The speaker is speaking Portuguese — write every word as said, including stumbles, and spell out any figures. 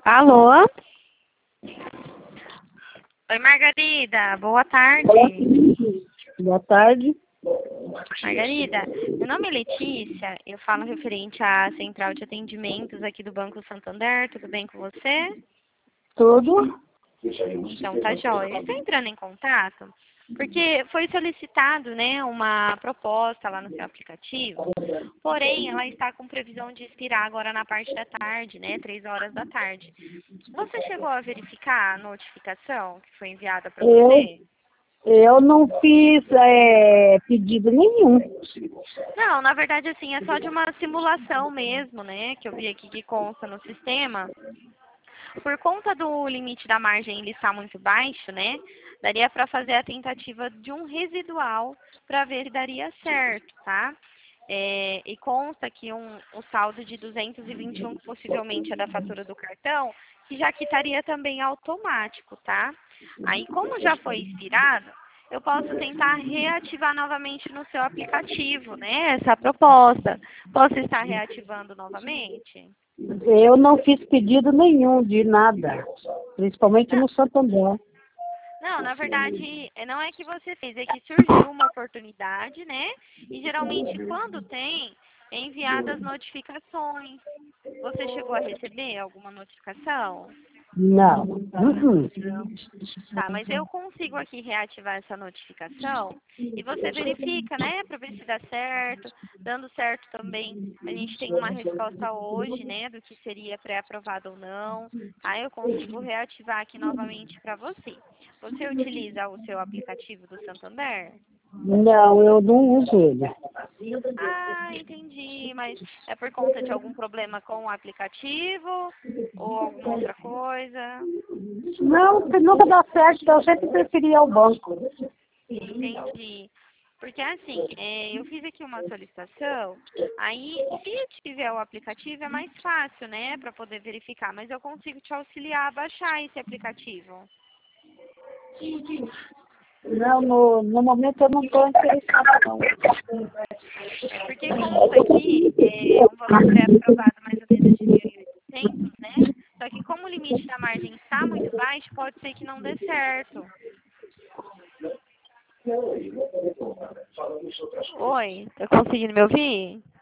Alô? Oi, Margarida. Boa tarde. Boa tarde. Margarida, meu nome é Letícia. Eu falo referente à central de atendimentos aqui do Banco Santander. Tudo bem com você? Tudo? Então, tá jóia. Estou entrando em contato porque foi solicitado, né, uma proposta lá no seu aplicativo, porém, ela está com previsão de expirar agora na parte da tarde, né, três horas da tarde. Você chegou a verificar a notificação que foi enviada para Eu, você? eu não fiz é, pedido nenhum. Não, na verdade, assim, é só de uma simulação mesmo, né, que eu vi aqui que consta no sistema. Por conta do limite da margem ele está muito baixo, né, daria para fazer a tentativa de um residual para ver se daria certo, tá? É, e consta que um, o saldo de duzentos e vinte e um, que possivelmente é da fatura do cartão, que já quitaria também automático, tá? Aí, como já foi expirado, eu posso tentar reativar novamente no seu aplicativo, né, essa proposta. Posso estar reativando novamente? Eu não fiz pedido nenhum de nada, principalmente no Santander. Não, na verdade, eh, não é que você fez, é que surgiu uma oportunidade, né? E geralmente quando tem, é enviadas notificações. Você chegou a receber alguma notificação? Não. Uhum. Tá, mas eu consigo aqui reativar essa notificação e você verifica, né, para ver se dá certo. Dando certo também, a gente tem uma resposta hoje, né, do que seria pré-aprovado ou não. Aí eu consigo reativar aqui novamente para você. Você utiliza o seu aplicativo do Santander? Não, eu não uso ele. Ah, entendi, mas é por conta de algum problema com o aplicativo ou alguma outra coisa? Não, se nunca dá certo, eu sempre preferi ir ao banco. Entendi. Porque assim, é, eu fiz aqui uma solicitação, aí se tiver o aplicativo é mais fácil, né, para poder verificar, mas eu consigo te auxiliar a baixar esse aplicativo. Não, no, no momento eu não estou interessada, não. É porque consta aqui é, um valor pré-aprovado mais ou menos de mil e oitocentos, né? Só que como o limite da margem está muito baixo, pode ser que não dê certo. Oi, tá conseguindo me ouvir?